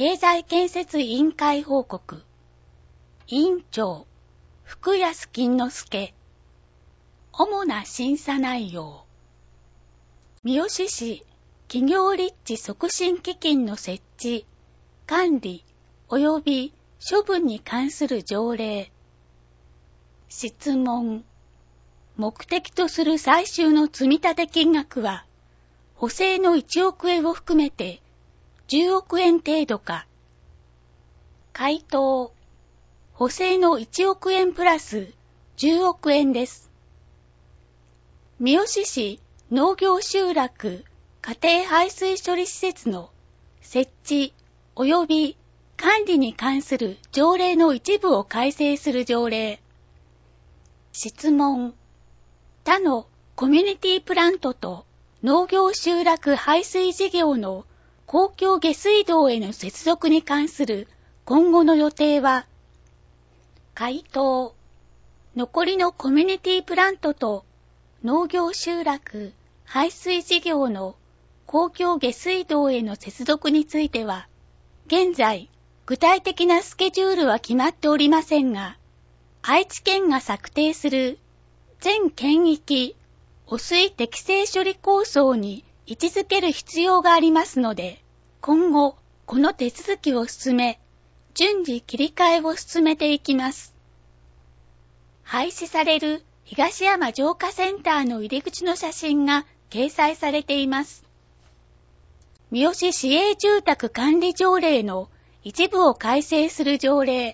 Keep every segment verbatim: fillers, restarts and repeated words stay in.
経済建設委員会報告。委員長、福安金之助。主な審査内容。三好市企業立地促進基金の設置、管理及び処分に関する条例。質問。目的とする最終の積立金額は、補正のいちおくえんを含めてじゅうおくえん程度か。回答。補正のいちおくえんプラスじゅうおくえんです。三好市農業集落家庭排水処理施設の設置及び管理に関する条例の一部を改正する条例。質問。他のコミュニティプラントと農業集落排水事業の公共下水道への接続に関する今後の予定は。回答。残りのコミュニティプラントと農業集落排水事業の公共下水道への接続については、現在具体的なスケジュールは決まっておりませんが、愛知県が策定する全県域汚水適正処理構想に位置づける必要がありますので、今後この手続きを進め、順次切り替えを進めていきます。廃止される東山浄化センターの入り口の写真が掲載されています。三好市営住宅管理条例の一部を改正する条例。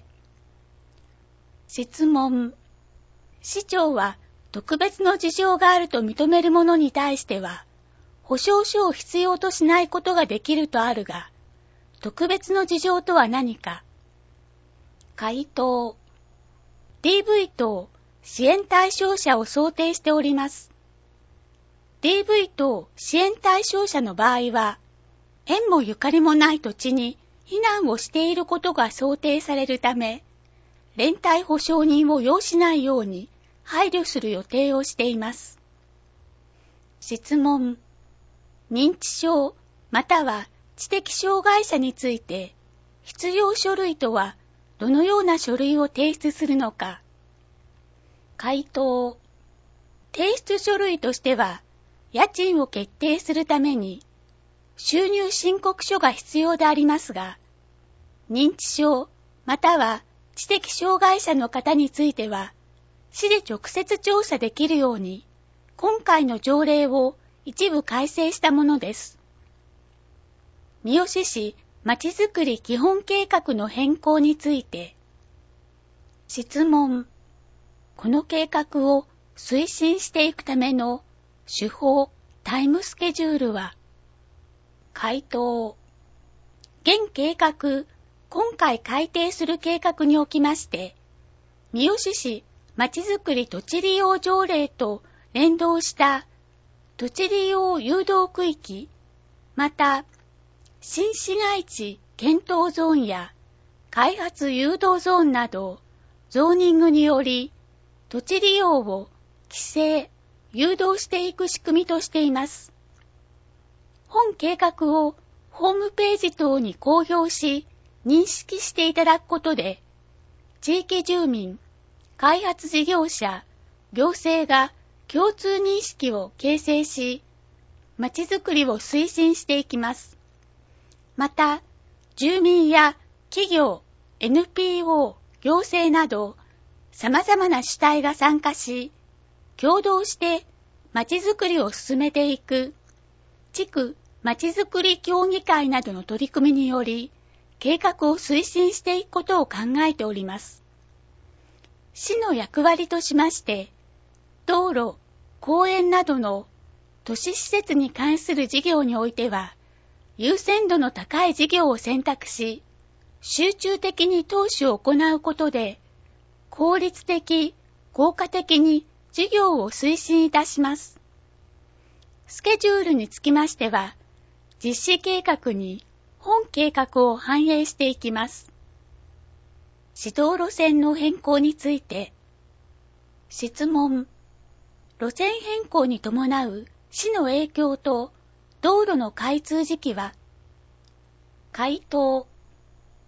質問。市長は特別の事情があると認める者に対しては、保証書を必要としないことができるとあるが、特別の事情とは何か。回答。ディーブイ 等支援対象者を想定しております。ディーブイ 等支援対象者の場合は、縁もゆかりもない土地に避難をしていることが想定されるため、連帯保証人を要しないように配慮する予定をしています。質問。認知症または知的障害者について、必要書類とはどのような書類を提出するのか。回答。提出書類としては、家賃を決定するために、収入申告書が必要でありますが、認知症または知的障害者の方については、市で直接調査できるように、今回の条例を一部改正したものです。三好市まちづくり基本計画の変更について。質問。この計画を推進していくための手法、タイムスケジュールは。回答。現計画、今回改定する計画におきまして、三好市まちづくり土地利用条例と連動した土地利用誘導区域、また、新市街地検討ゾーンや開発誘導ゾーンなど、ゾーニングにより土地利用を規制、誘導していく仕組みとしています。本計画をホームページ等に公表し、認識していただくことで、地域住民、開発事業者、行政が共通認識を形成し、まちづくりを推進していきます。また、住民や企業、エヌピーオー、行政など、様々な主体が参加し、共同してまちづくりを進めていく、地区まちづくり協議会などの取り組みにより、計画を推進していくことを考えております。市の役割としまして、道路、公園などの都市施設に関する事業においては、優先度の高い事業を選択し、集中的に投資を行うことで、効率的、効果的に事業を推進いたします。スケジュールにつきましては、実施計画に本計画を反映していきます。指導路線の変更について。質問。路線変更に伴う市の影響と道路の開通時期は。回答。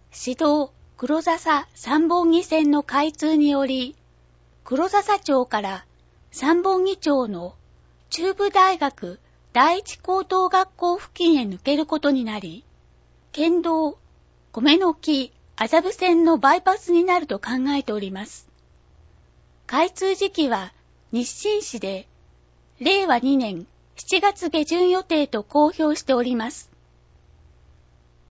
市道黒笹三本木線の開通により、黒笹町から三本木町の中部大学第一高等学校付近へ抜けることになり、県道米の木麻布線のバイパスになると考えております。開通時期は日清市でれいわにねんしちがつげじゅん予定と公表しております。